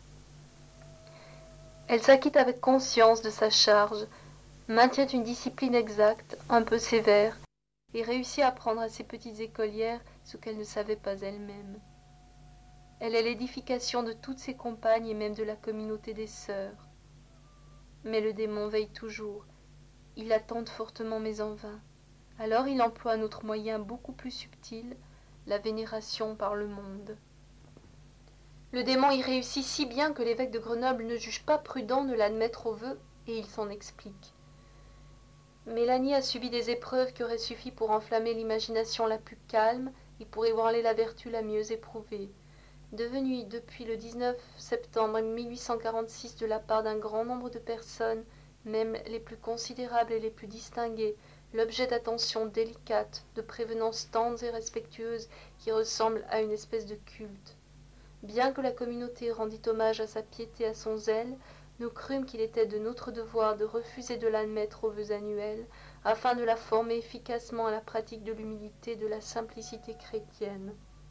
Elle s'acquitte avec conscience de sa charge, maintient une discipline exacte, un peu sévère, et réussit à apprendre à ses petites écolières ce qu'elle ne savait pas elle-même. Elle est l'édification de toutes ses compagnes et même de la communauté des sœurs. Mais le démon veille toujours. Il la tente fortement mais en vain. Alors il emploie un autre moyen beaucoup plus subtil, la vénération par le monde. Le démon y réussit si bien que l'évêque de Grenoble ne juge pas prudent de l'admettre au vœu, et il s'en explique. Mélanie a subi des épreuves qui auraient suffi pour enflammer l'imagination la plus calme et pour ébranler la vertu la mieux éprouvée. Devenue depuis le 19 septembre 1846 de la part d'un grand nombre de personnes, même les plus considérables et les plus distinguées, l'objet d'attentions délicates, de prévenances tendres et respectueuses qui ressemblent à une espèce de culte. Bien que la communauté rendît hommage à sa piété et à son zèle, nous crûmes qu'il était de notre devoir de refuser de l'admettre aux vœux annuels, afin de la former efficacement à la pratique de l'humilité et de la simplicité chrétienne.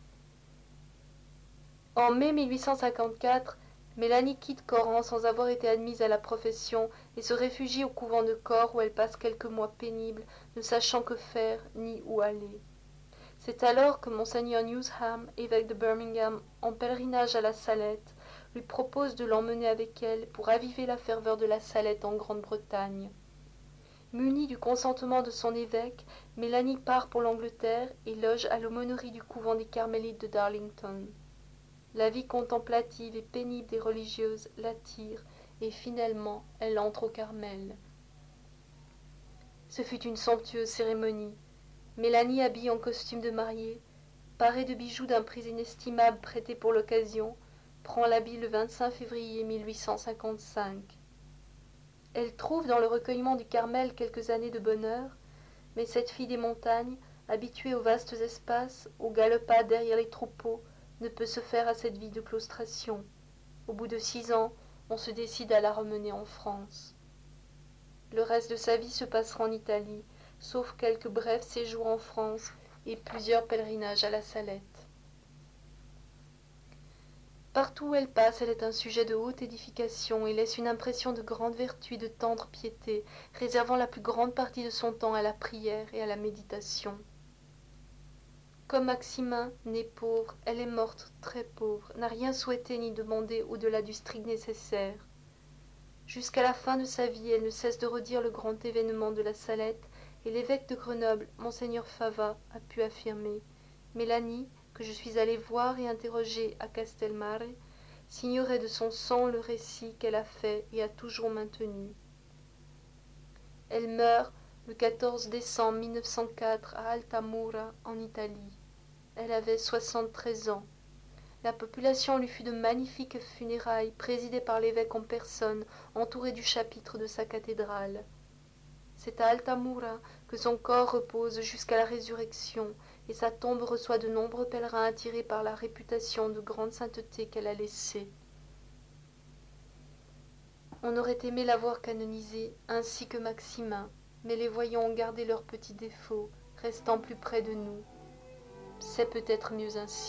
En mai 1854, Mélanie quitte Coran sans avoir été admise à la profession et se réfugie au couvent de Corps où elle passe quelques mois pénibles, ne sachant que faire ni où aller. C'est alors que Monseigneur Newsham, évêque de Birmingham, en pèlerinage à la Salette, lui propose de l'emmener avec elle pour aviver la ferveur de la Salette en Grande-Bretagne. Munie du consentement de son évêque, Mélanie part pour l'Angleterre et loge à l'aumônerie du couvent des Carmélites de Darlington. La vie contemplative et pénible des religieuses l'attire et finalement elle entre au Carmel. Ce fut une somptueuse cérémonie. Mélanie, habillée en costume de mariée, parée de bijoux d'un prix inestimable prêté pour l'occasion, prend l'habit le 25 février 1855. Elle trouve dans le recueillement du Carmel quelques années de bonheur, mais cette fille des montagnes, habituée aux vastes espaces, aux galopades derrière les troupeaux, ne peut se faire à cette vie de claustration. Au bout de 6 ans, on se décide à la ramener en France. Le reste de sa vie se passera en Italie, sauf quelques brefs séjours en France et plusieurs pèlerinages à la Salette. Partout où elle passe, elle est un sujet de haute édification et laisse une impression de grande vertu et de tendre piété, réservant la plus grande partie de son temps à la prière et à la méditation. Comme Maximin, née pauvre, elle est morte très pauvre, n'a rien souhaité ni demandé au-delà du strict nécessaire. Jusqu'à la fin de sa vie, elle ne cesse de redire le grand événement de la Salette, et l'évêque de Grenoble, Monseigneur Fava, a pu affirmer « Mélanie, que je suis allée voir et interroger à Castelmare, signerait de son sang le récit qu'elle a fait et a toujours maintenu. » Elle meurt le 14 décembre 1904 à Altamura, en Italie. Elle avait 73 ans. La population lui fit de magnifiques funérailles, présidées par l'évêque en personne, entouré du chapitre de sa cathédrale. C'est à Altamura que son corps repose jusqu'à la résurrection, et sa tombe reçoit de nombreux pèlerins attirés par la réputation de grande sainteté qu'elle a laissée. On aurait aimé la voir canonisée, ainsi que Maximin, mais les voyants ont gardé leurs petits défauts, restant plus près de nous. C'est peut-être mieux ainsi.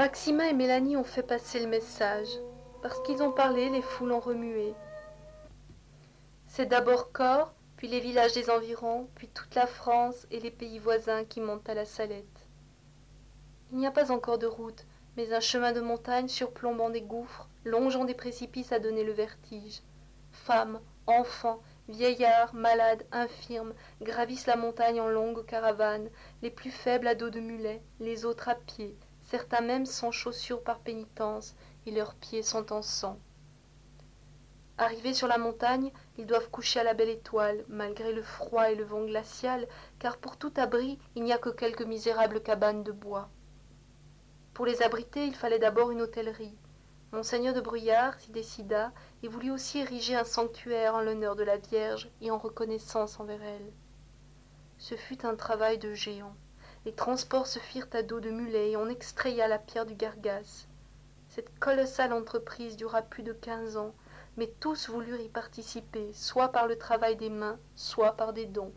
Maximin et Mélanie ont fait passer le message. Parce qu'ils ont parlé, les foules ont remué. C'est d'abord Corps, puis les villages des environs, puis toute la France et les pays voisins qui montent à la Salette. Il n'y a pas encore de route, mais un chemin de montagne surplombant des gouffres, longeant des précipices a donné le vertige. Femmes, enfants, vieillards, malades, infirmes, gravissent la montagne en longues caravanes, les plus faibles à dos de mulet, les autres à pied, certains même sans chaussures par pénitence, et leurs pieds sont en sang. Arrivés sur la montagne, ils doivent coucher à la belle étoile, malgré le froid et le vent glacial, car pour tout abri, il n'y a que quelques misérables cabanes de bois. Pour les abriter, il fallait d'abord une hôtellerie. Monseigneur de Bruyères s'y décida et voulut aussi ériger un sanctuaire en l'honneur de la Vierge et en reconnaissance envers elle. Ce fut un travail de géant. Les transports se firent à dos de mulets et on extraya la pierre du Gargasse. Cette colossale entreprise dura plus de 15 ans, mais tous voulurent y participer, soit par le travail des mains, soit par des dons.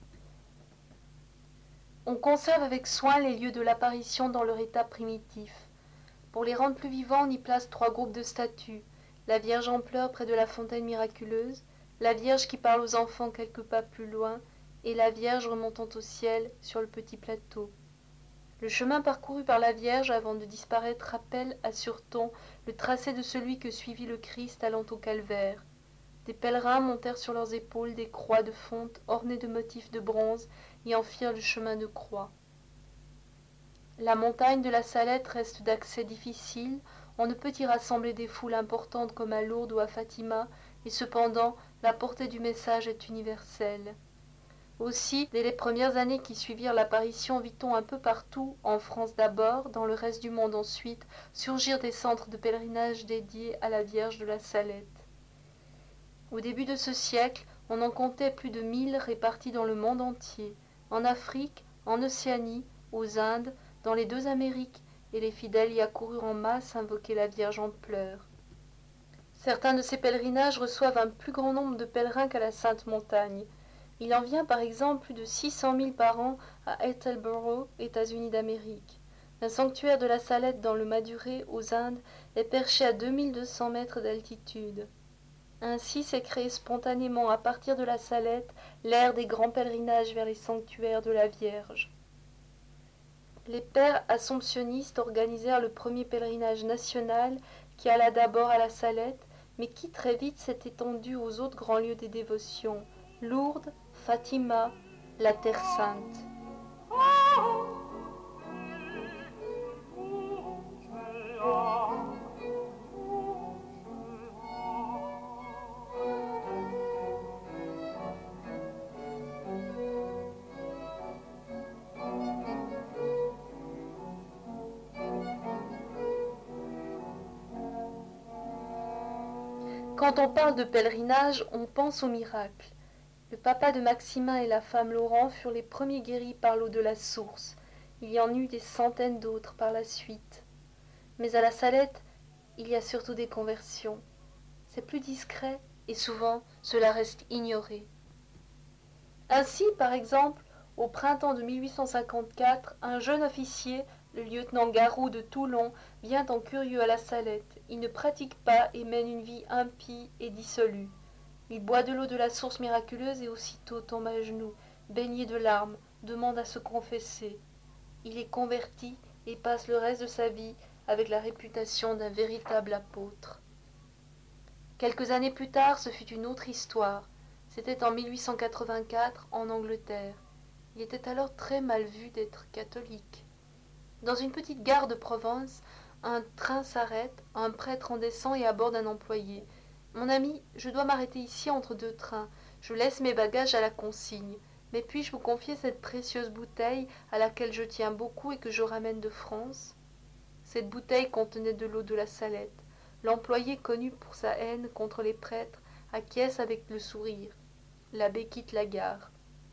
On conserve avec soin les lieux de l'apparition dans leur état primitif. Pour les rendre plus vivants, on y place 3 groupes de statues. La Vierge en pleurs près de la fontaine miraculeuse, la Vierge qui parle aux enfants quelques pas plus loin, et la Vierge remontant au ciel sur le petit plateau. Le chemin parcouru par la Vierge avant de disparaître rappelle, assure-t-on, le tracé de celui que suivit le Christ allant au calvaire. Des pèlerins montèrent sur leurs épaules des croix de fonte ornées de motifs de bronze et en firent le chemin de croix. La montagne de la Salette reste d'accès difficile, on ne peut y rassembler des foules importantes comme à Lourdes ou à Fatima, et cependant la portée du message est universelle. Aussi, dès les premières années qui suivirent l'apparition, vit-on un peu partout, en France d'abord, dans le reste du monde ensuite, surgir des centres de pèlerinage dédiés à la Vierge de la Salette. Au début de ce siècle, on en comptait plus de 1000 répartis dans le monde entier, en Afrique, en Océanie, aux Indes, dans les 2 Amériques, et les fidèles y accoururent en masse invoquer la Vierge en pleurs. Certains de ces pèlerinages reçoivent un plus grand nombre de pèlerins qu'à la Sainte Montagne. Il en vient par exemple plus de 600 000 par an à Ethelboro, États-Unis d'Amérique. Un sanctuaire de la Salette dans le Maduré, aux Indes, est perché à 2200 mètres d'altitude. Ainsi s'est créé spontanément à partir de la Salette l'ère des grands pèlerinages vers les sanctuaires de la Vierge. Les pères assomptionnistes organisèrent le premier pèlerinage national qui alla d'abord à la Salette, mais qui très vite s'est étendu aux autres grands lieux des dévotions, Lourdes, Fatima, la Terre Sainte. Quand on parle de pèlerinage, on pense au miracle. Le papa de Maximin et la femme Laurent furent les premiers guéris par l'eau de la source. Il y en eut des centaines d'autres par la suite. Mais à la Salette, il y a surtout des conversions. C'est plus discret et souvent cela reste ignoré. Ainsi, par exemple, au printemps de 1854, un jeune officier, le lieutenant Garou de Toulon, vient en curieux à la Salette. Il ne pratique pas et mène une vie impie et dissolue. Il boit de l'eau de la source miraculeuse et aussitôt tombe à genoux, baigné de larmes, demande à se confesser. Il est converti et passe le reste de sa vie avec la réputation d'un véritable apôtre. Quelques années plus tard, ce fut une autre histoire. C'était en 1884, en Angleterre. Il était alors très mal vu d'être catholique. Dans une petite gare de Provence, un train s'arrête, un prêtre en descend et aborde un employé. « Mon ami, je dois m'arrêter ici entre 2 trains. Je laisse mes bagages à la consigne. Mais puis-je vous confier cette précieuse bouteille à laquelle je tiens beaucoup et que je ramène de France ?» Cette bouteille contenait de l'eau de la Salette. L'employé, connu pour sa haine contre les prêtres, acquiesce avec le sourire. L'abbé quitte la gare.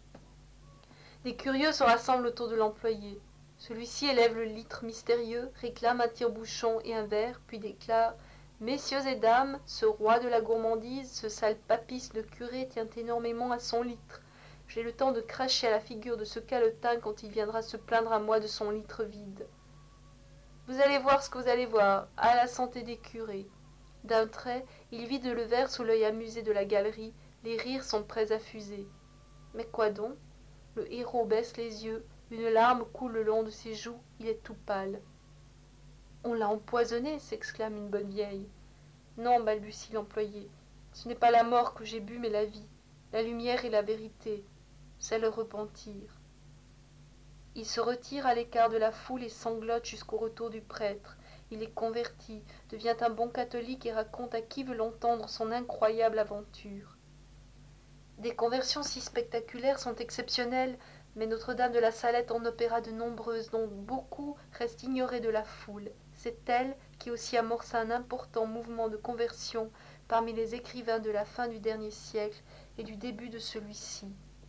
Des curieux se rassemblent autour de l'employé. Celui-ci élève le litre mystérieux, réclame un tire-bouchon et un verre, puis déclare « Messieurs et dames, ce roi de la gourmandise, ce sale papiste de curé tient énormément à son litre. J'ai le temps de cracher à la figure de ce calotin quand il viendra se plaindre à moi de son litre vide. » Vous allez voir ce que vous allez voir, à la santé des curés. D'un trait, il vide le verre sous l'œil amusé de la galerie, les rires sont prêts à fuser. Mais quoi donc? Le héros baisse les yeux, une larme coule le long de ses joues, il est tout pâle. On l'a empoisonné, s'exclame une bonne vieille. Non, balbutie l'employé, ce n'est pas la mort que j'ai bu, mais la vie, la lumière et la vérité, c'est le repentir. Il se retire à l'écart de la foule et sanglote jusqu'au retour du prêtre. Il est converti, devient un bon catholique et raconte à qui veut l'entendre son incroyable aventure. Des conversions si spectaculaires sont exceptionnelles, mais Notre-Dame de la Salette en opéra de nombreuses, dont beaucoup restent ignorées de la foule. C'est elle qui aussi amorça un important mouvement de conversion parmi les écrivains de la fin du dernier siècle et du début de celui-ci.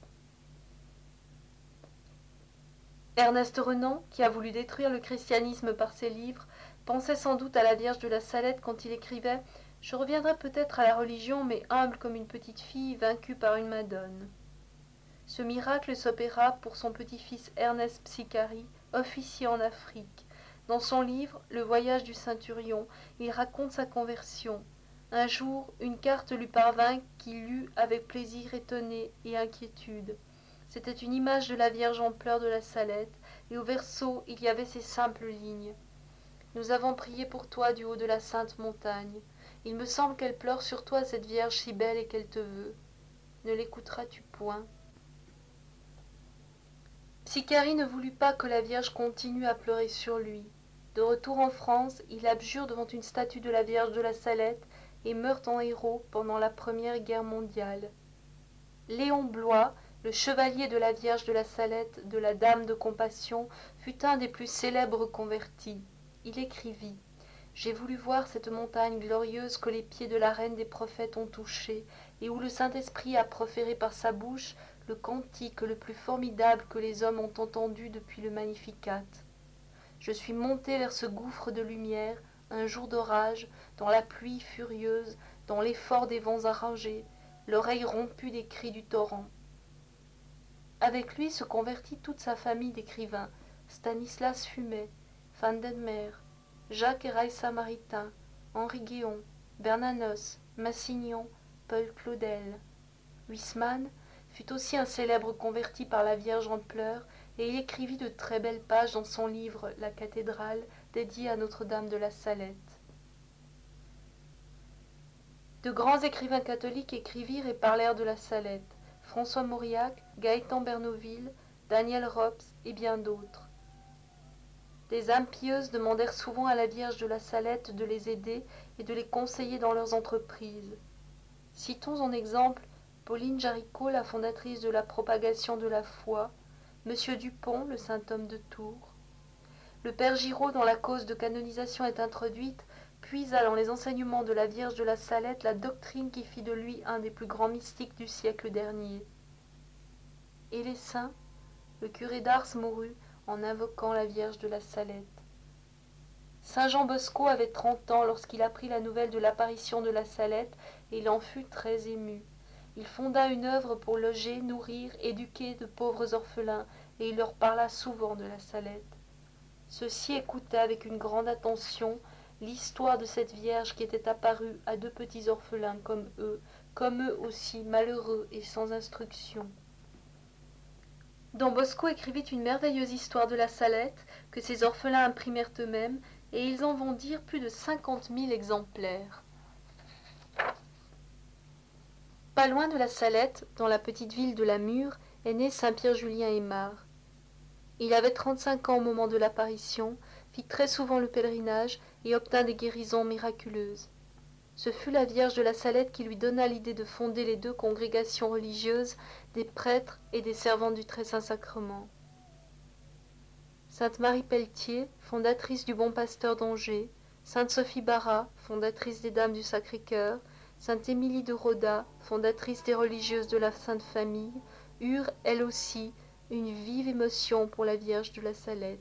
Ernest Renan, qui a voulu détruire le christianisme par ses livres, pensait sans doute à la Vierge de la Salette quand il écrivait « Je reviendrai peut-être à la religion, mais humble comme une petite fille vaincue par une madone ». Ce miracle s'opéra pour son petit-fils Ernest Psicari, officier en Afrique. Dans son livre « Le voyage du Ceinturion », il raconte sa conversion. Un jour, une carte lui parvint qu'il lut avec plaisir étonné et inquiétude. C'était une image de la Vierge en pleurs de la Salette, et au verso il y avait ces simples lignes. Nous avons prié pour toi du haut de la sainte montagne. Il me semble qu'elle pleure sur toi, cette Vierge si belle, et qu'elle te veut. Ne l'écouteras-tu point? Psicari ne voulut pas que la Vierge continue à pleurer sur lui. De retour en France, il abjure devant une statue de la Vierge de la Salette et meurt en héros pendant la Première Guerre mondiale. Léon Bloy, le chevalier de la Vierge de la Salette, de la Dame de Compassion, fut un des plus célèbres convertis. Il écrivit « J'ai voulu voir cette montagne glorieuse que les pieds de la reine des prophètes ont touchée, et où le Saint-Esprit a proféré par sa bouche le cantique le plus formidable que les hommes ont entendu depuis le Magnificat. Je suis monté vers ce gouffre de lumière, un jour d'orage, dans la pluie furieuse, dans l'effort des vents arrangés, l'oreille rompue des cris du torrent. » Avec lui se convertit toute sa famille d'écrivains, Stanislas Fumet, Van den Meer, Jacques Héraï Samaritain, Henri Guéon, Bernanos, Massignon, Paul Claudel. Huysmans fut aussi un célèbre converti par la Vierge en pleurs, et il écrivit de très belles pages dans son livre La cathédrale, dédié à Notre-Dame de la Salette. De grands écrivains catholiques écrivirent et parlèrent de la Salette. François Mauriac, Gaëtan Bernoville, Daniel Rops et bien d'autres. Des âmes pieuses demandèrent souvent à la Vierge de la Salette de les aider et de les conseiller dans leurs entreprises. Citons en exemple Pauline Jaricot, la fondatrice de la propagation de la foi, M. Dupont, le saint homme de Tours. Le père Giraud, dont la cause de canonisation est introduite, puisa dans les enseignements de la Vierge de la Salette la doctrine qui fit de lui un des plus grands mystiques du siècle dernier. Et les saints? Le curé d'Ars mourut en invoquant la Vierge de la Salette. Saint Jean Bosco avait 30 ans lorsqu'il apprit la nouvelle de l'apparition de la Salette, et il en fut très ému. Il fonda une œuvre pour loger, nourrir, éduquer de pauvres orphelins, et il leur parla souvent de la Salette. Ceux-ci écoutaient avec une grande attention l'histoire de cette Vierge qui était apparue à deux petits orphelins comme eux aussi malheureux et sans instruction. Don Bosco écrivit une merveilleuse histoire de la Salette que ces orphelins imprimèrent eux-mêmes, et ils en vendirent plus de 50 000 exemplaires. Pas loin de la Salette, dans la petite ville de la Mure, est né saint Pierre-Julien Aymar. Il avait 35 ans au moment de l'apparition, fit très souvent le pèlerinage et obtint des guérisons miraculeuses. Ce fut la Vierge de la Salette qui lui donna l'idée de fonder les deux congrégations religieuses des prêtres et des servantes du Très-Saint-Sacrement. Sainte Marie Pelletier, fondatrice du Bon Pasteur d'Angers, Sainte Sophie Barra, fondatrice des Dames du Sacré-Cœur, Sainte Émilie de Roda, fondatrice des religieuses de la Sainte Famille, eurent, elles aussi, une vive émotion pour la Vierge de la Salette.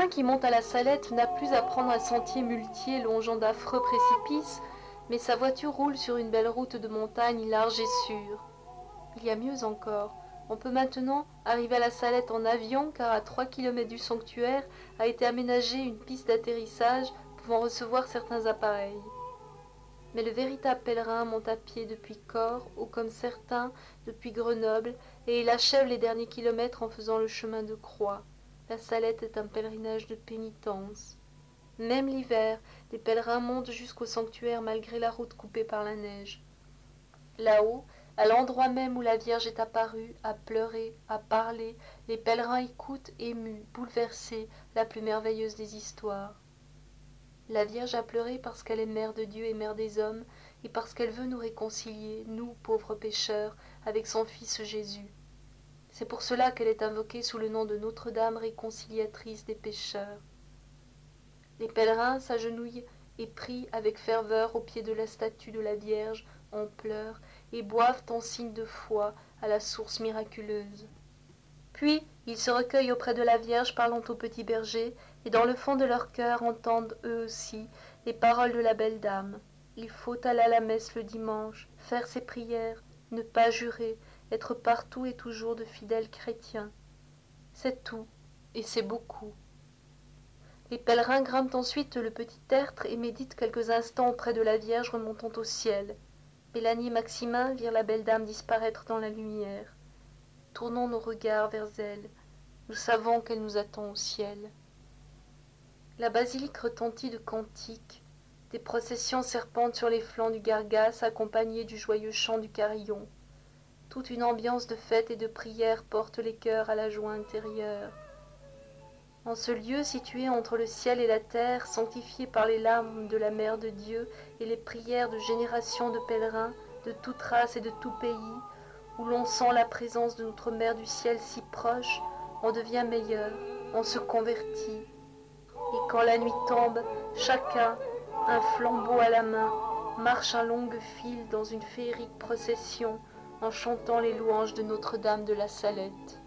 pèlerin qui monte à la Salette n'a plus à prendre un sentier muletier longeant d'affreux précipices, mais sa voiture roule sur une belle route de montagne large et sûre. Il y a mieux encore. On peut maintenant arriver à la Salette en avion car à 3 kilomètres du sanctuaire a été aménagée une piste d'atterrissage pouvant recevoir certains appareils. Mais le véritable pèlerin monte à pied depuis Corps ou comme certains depuis Grenoble et il achève les derniers kilomètres en faisant le chemin de croix. La Salette est un pèlerinage de pénitence. Même l'hiver, les pèlerins montent jusqu'au sanctuaire malgré la route coupée par la neige. Là-haut, à l'endroit même où la Vierge est apparue, à pleurer, à parler, les pèlerins écoutent émus, bouleversés, la plus merveilleuse des histoires. La Vierge a pleuré parce qu'elle est mère de Dieu et mère des hommes, et parce qu'elle veut nous réconcilier, nous, pauvres pécheurs, avec son Fils Jésus. C'est pour cela qu'elle est invoquée sous le nom de Notre-Dame réconciliatrice des pécheurs. Les pèlerins s'agenouillent et prient avec ferveur au pied de la statue de la Vierge en pleurs et boivent en signe de foi à la source miraculeuse. Puis ils se recueillent auprès de la Vierge parlant au petit berger et dans le fond de leur cœur entendent eux aussi les paroles de la belle dame. Il faut aller à la messe le dimanche, faire ses prières, ne pas jurer, être partout et toujours de fidèles chrétiens. C'est tout, et c'est beaucoup. Les pèlerins grimpent ensuite le petit tertre et méditent quelques instants auprès de la Vierge remontant au ciel. Mélanie et Maximin virent la belle dame disparaître dans la lumière. Tournons nos regards vers elle. Nous savons qu'elle nous attend au ciel. La basilique retentit de cantiques. Des processions serpentent sur les flancs du Gargasse accompagnées du joyeux chant du carillon. Toute une ambiance de fête et de prière porte les cœurs à la joie intérieure. En ce lieu situé entre le ciel et la terre, sanctifié par les larmes de la Mère de Dieu et les prières de générations de pèlerins de toute race et de tout pays, où l'on sent la présence de notre Mère du ciel si proche, on devient meilleur, on se convertit. Et quand la nuit tombe, chacun, un flambeau à la main, marche en longue file dans une féerique procession en chantant les louanges de Notre-Dame de la Salette.